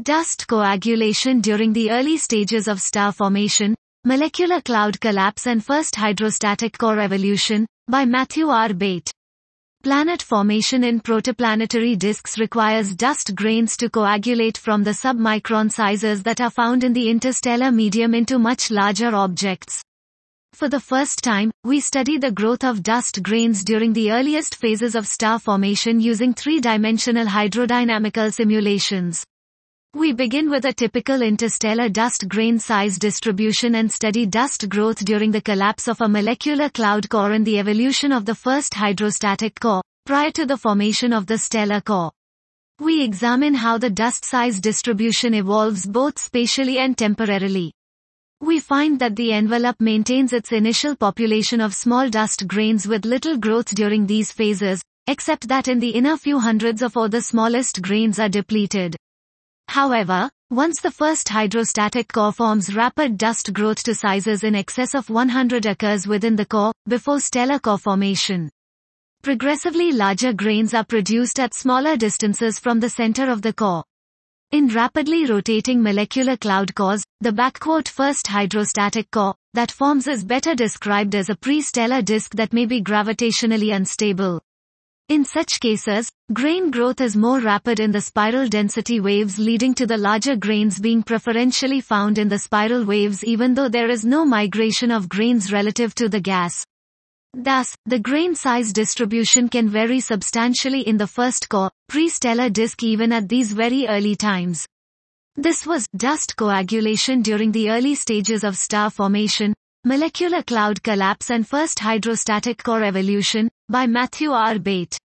Dust coagulation during the early stages of star formation, molecular cloud collapse and first hydrostatic core evolution, by Matthew R. Bate. Planet formation in protoplanetary disks requires dust grains to coagulate from the submicron sizes that are found in the interstellar medium into much larger objects. For the first time, we study the growth of dust grains during the earliest phases of star formation using three-dimensional hydrodynamical simulations. We begin with a typical interstellar dust grain size distribution and study dust growth during the collapse of a molecular cloud core and the evolution of the first hydrostatic core, prior to the formation of the stellar core. We examine how the dust size distribution evolves both spatially and temporarily. We find that the envelope maintains its initial population of small dust grains with little growth during these phases, except that in the inner few hundreds of or the smallest grains are depleted. However, once the first hydrostatic core forms, rapid dust growth to sizes in excess of 100 occurs within the core, before stellar core formation. Progressively larger grains are produced at smaller distances from the center of the core. In rapidly rotating molecular cloud cores, the first hydrostatic core that forms is better described as a pre-stellar disk that may be gravitationally unstable. In such cases, grain growth is more rapid in the spiral density waves, leading to the larger grains being preferentially found in the spiral waves even though there is no migration of grains relative to the gas. Thus, the grain size distribution can vary substantially in the first core, pre-stellar disk even at these very early times. This was dust coagulation during the early stages of star formation, molecular cloud collapse and first hydrostatic core evolution, by Matthew R. Bate.